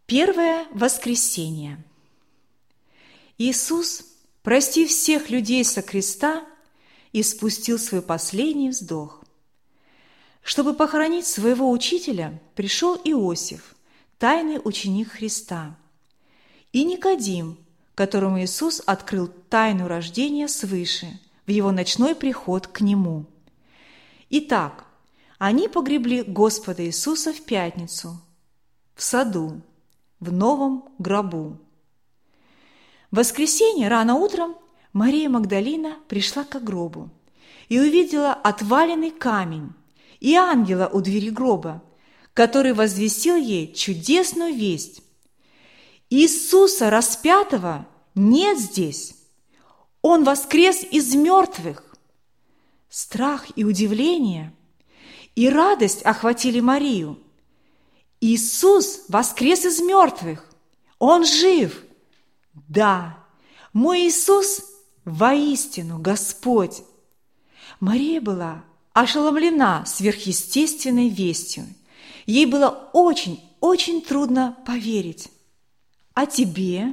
Первое воскресение. Иисус, простив всех людей со креста, испустил свой последний вздох. Чтобы похоронить своего учителя, пришел Иосиф, тайный ученик Христа, и Никодим, которому Иисус открыл тайну рождения свыше в его ночной приход к нему. Итак, они погребли Господа Иисуса в пятницу, в саду, в новом гробу. В воскресенье рано утром Мария Магдалина пришла к гробу и увидела отваленный камень и ангела у двери гроба, который возвестил ей чудесную весть. Иисуса распятого нет здесь, Он воскрес из мертвых. Страх и удивление и радость охватили Марию. Иисус воскрес из мертвых, Он жив. Да, мой Иисус воистину Господь. Мария была ошеломлена сверхъестественной вестью. Ей было очень трудно поверить. А тебе?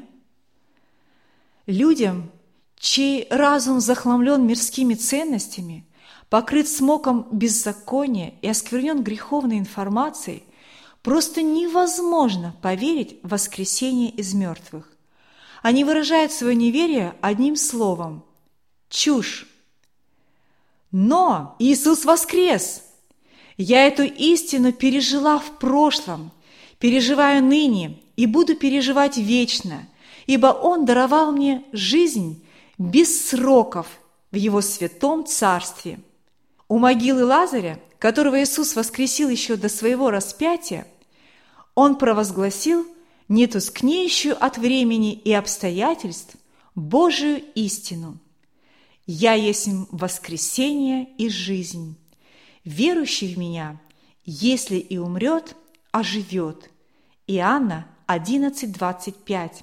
Людям, чей разум захламлен мирскими ценностями, покрыт смоком беззакония и осквернен греховной информацией, просто невозможно поверить в воскресение из мертвых. Они выражают свое неверие одним словом – чушь. Но Иисус воскрес! Я эту истину пережила в прошлом, переживаю ныне и буду переживать вечно, ибо Он даровал мне жизнь без сроков в Его святом Царстве. У могилы Лазаря, которого Иисус воскресил еще до своего распятия, Он провозгласил нетускнеющую от времени и обстоятельств Божию истину. «Я есть воскресение и жизнь. Верующий в Меня, если и умрет, оживет». Иоанна 11:25.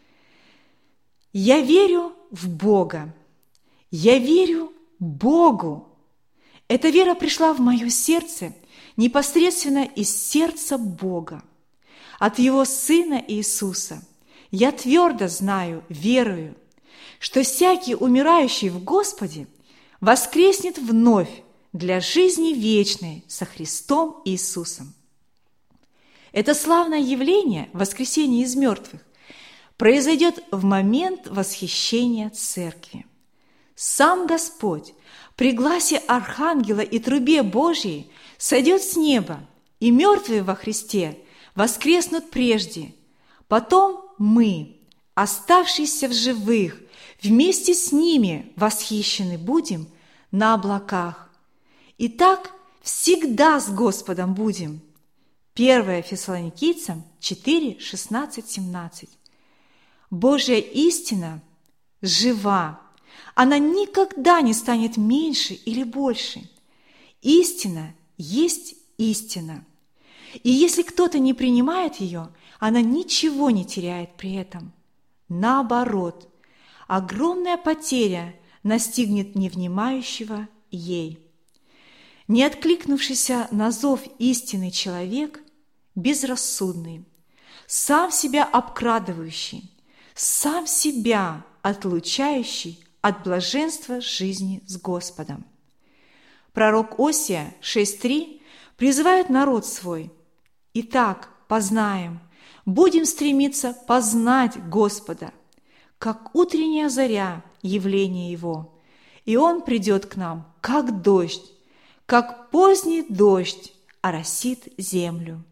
Я верю в Бога. Я верю Богу. Эта вера пришла в мое сердце непосредственно из сердца Бога. От Его Сына Иисуса я твердо знаю, верую, что всякий умирающий в Господе воскреснет вновь для жизни вечной со Христом Иисусом. Это славное явление, воскресения из мертвых, произойдет в момент восхищения Церкви. Сам Господь при гласе Архангела и трубе Божьей сойдет с неба, и мертвые во Христе воскреснут прежде. Потом мы, оставшиеся в живых, вместе с ними восхищены будем на облаках. И так всегда с Господом будем. 1 Фессалоникийцам 4, 16, 17. Божья истина жива. Она никогда не станет меньше или больше. Истина есть истина. И если кто-то не принимает ее, она ничего не теряет при этом. Наоборот, огромная потеря настигнет невнимающего ей. Не откликнувшийся на зов истины человек безрассудный, сам себя обкрадывающий, сам себя отлучающий от блаженства жизни с Господом. Пророк Осия 6:3 призывает народ свой: «Итак, познаем, будем стремиться познать Господа, как утренняя заря явление Его, и Он придет к нам, как дождь, как поздний дождь оросит землю».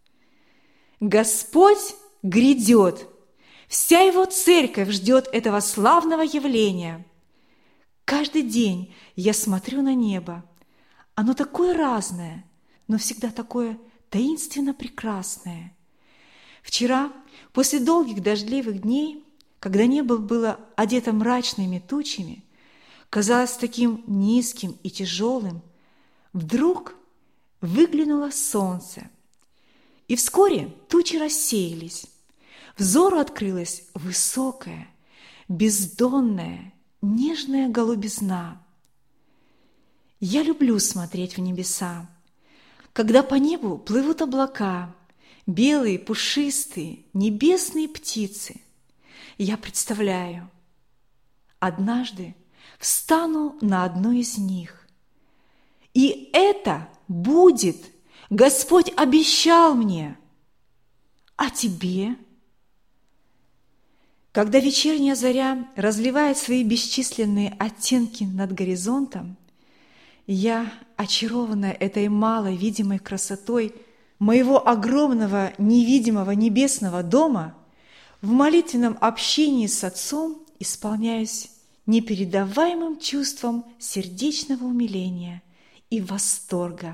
Господь грядет, вся Его церковь ждет этого славного явления. Каждый день я смотрю на небо, оно такое разное, но всегда такое таинственно прекрасное. Вчера, после долгих дождливых дней, когда небо было одето мрачными тучами, казалось таким низким и тяжелым, вдруг выглянуло солнце. И вскоре тучи рассеялись. Взору открылась высокая, бездонная, нежная голубизна. Я люблю смотреть в небеса, когда по небу плывут облака, белые, пушистые, небесные птицы. Я представляю, однажды встану на одной из них. И это будет, Господь обещал мне. А тебе? Когда вечерняя заря разливает свои бесчисленные оттенки над горизонтом, я, очарованная этой малой видимой красотой моего огромного невидимого небесного дома, в молитвенном общении с Отцом исполняюсь непередаваемым чувством сердечного умиления и восторга.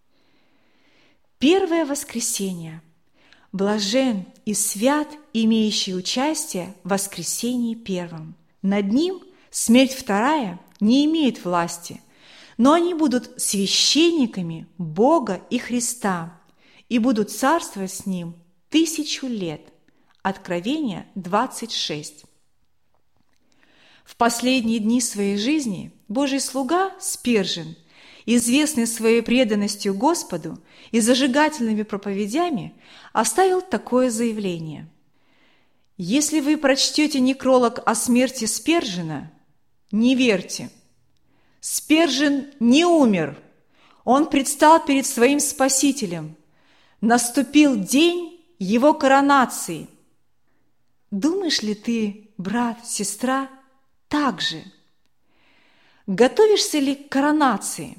Первое воскресенье. Блажен и свят, имеющий участие в воскресении первом. Над ним смерть вторая не имеет власти, но они будут священниками Бога и Христа и будут царствовать с Ним 1000 лет. Откровение 26. В последние дни своей жизни Божий слуга Спержен, известный своей преданностью Господу и зажигательными проповедями, оставил такое заявление. Если вы прочтете некролог о смерти Спержена, не верьте. Спержен не умер. Он предстал перед своим Спасителем. Наступил день его коронации. Думаешь ли ты, брат, сестра, так же? Готовишься ли к коронации?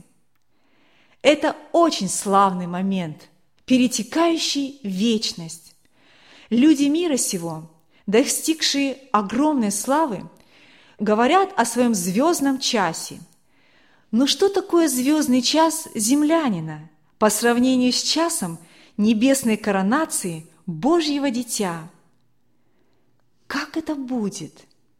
Это очень славный момент, перетекающий в вечность. Люди мира сего, достигшие огромной славы, говорят о своем звездном часе. Но что такое звездный час землянина по сравнению с часом небесной коронации Божьего Дитя? Как это будет?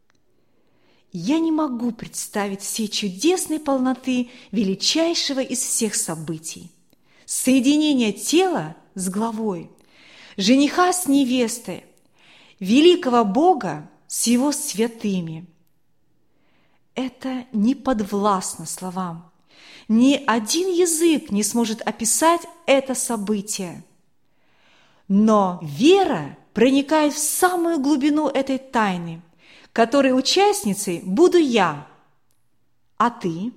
Я не могу представить всей чудесной полноты величайшего из всех событий – соединение тела с главой, жениха с невестой, великого Бога с его святыми. Это не подвластно словам. Ни один язык не сможет описать это событие. Но вера проникает в самую глубину этой тайны, которой участницей буду я. А ты?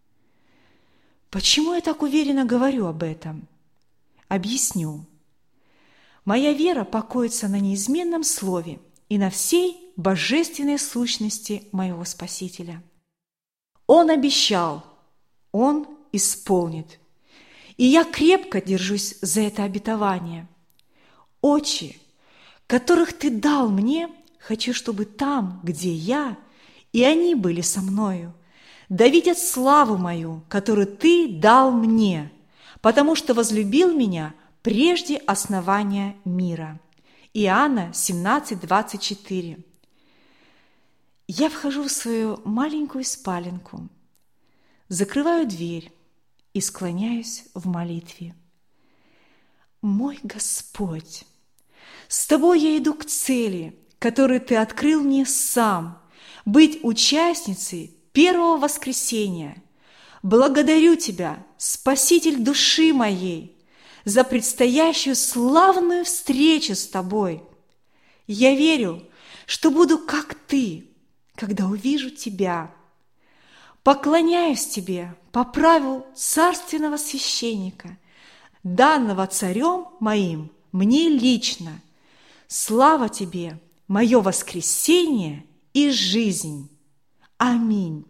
Почему я так уверенно говорю об этом? Объясню. Моя вера покоится на неизменном слове и на всей божественной сущности моего Спасителя. Он обещал, Он исполнит. И я крепко держусь за это обетование. Очи, которых Ты дал мне, хочу, чтобы там, где я, и они были со мною, да видят славу мою, которую Ты дал мне, потому что возлюбил меня прежде основания мира. Иоанна 17:24. Я вхожу в свою маленькую спаленку, закрываю дверь и склоняюсь в молитве. Мой Господь, с Тобой я иду к цели, которую Ты открыл мне сам, быть участницей первого воскресения. Благодарю Тебя, Спаситель души моей, за предстоящую славную встречу с Тобой. Я верю, что буду как Ты, когда увижу Тебя. Поклоняюсь Тебе по праву царственного священника, данного царем моим мне лично. Слава Тебе, мое воскресение и жизнь. Аминь.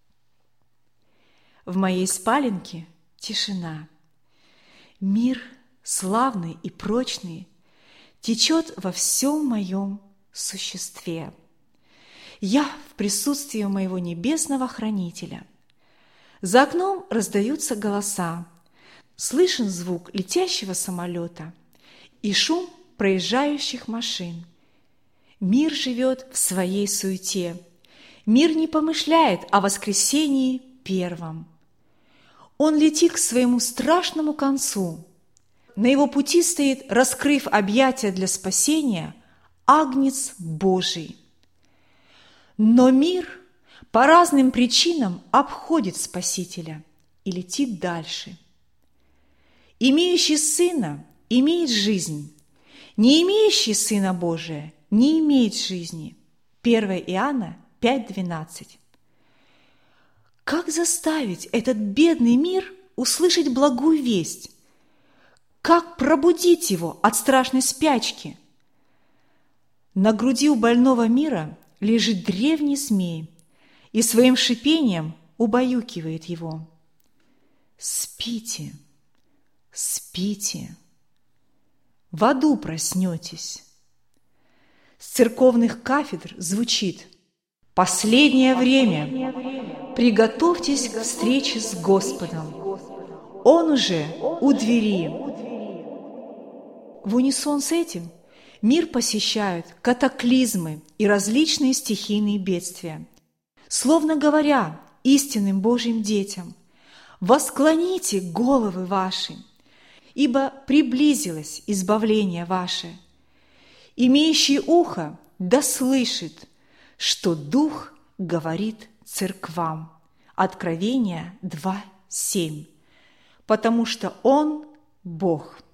В моей спаленке тишина. Мир славный и прочный течет во всем моем существе. Я в присутствии моего небесного хранителя. За окном раздаются голоса, слышен звук летящего самолета и шум проезжающих машин. Мир живет в своей суете. Мир не помышляет о воскресении первом. Он летит к своему страшному концу. На его пути стоит, раскрыв объятия для спасения, Агнец Божий. Но мир по разным причинам обходит Спасителя и летит дальше. Имеющий Сына имеет жизнь, Не имеющий Сына Божия не имеет жизни. 1 Иоанна 5:12. Как заставить этот бедный мир услышать благую весть? Как пробудить его от страшной спячки? На груди у больного мира лежит древний змей и своим шипением убаюкивает его. Спите, спите, в аду проснетесь. С церковных кафедр звучит: «Последнее время, приготовьтесь к встрече с Господом, Он уже у двери». В унисон с этим мир посещают катаклизмы и различные стихийные бедствия, словно говоря истинным Божьим детям: «Восклоните головы ваши, ибо приблизилось избавление ваше. Имеющий ухо да слышит, что Дух говорит церквам». Откровение 2:7. Потому что Он Бог.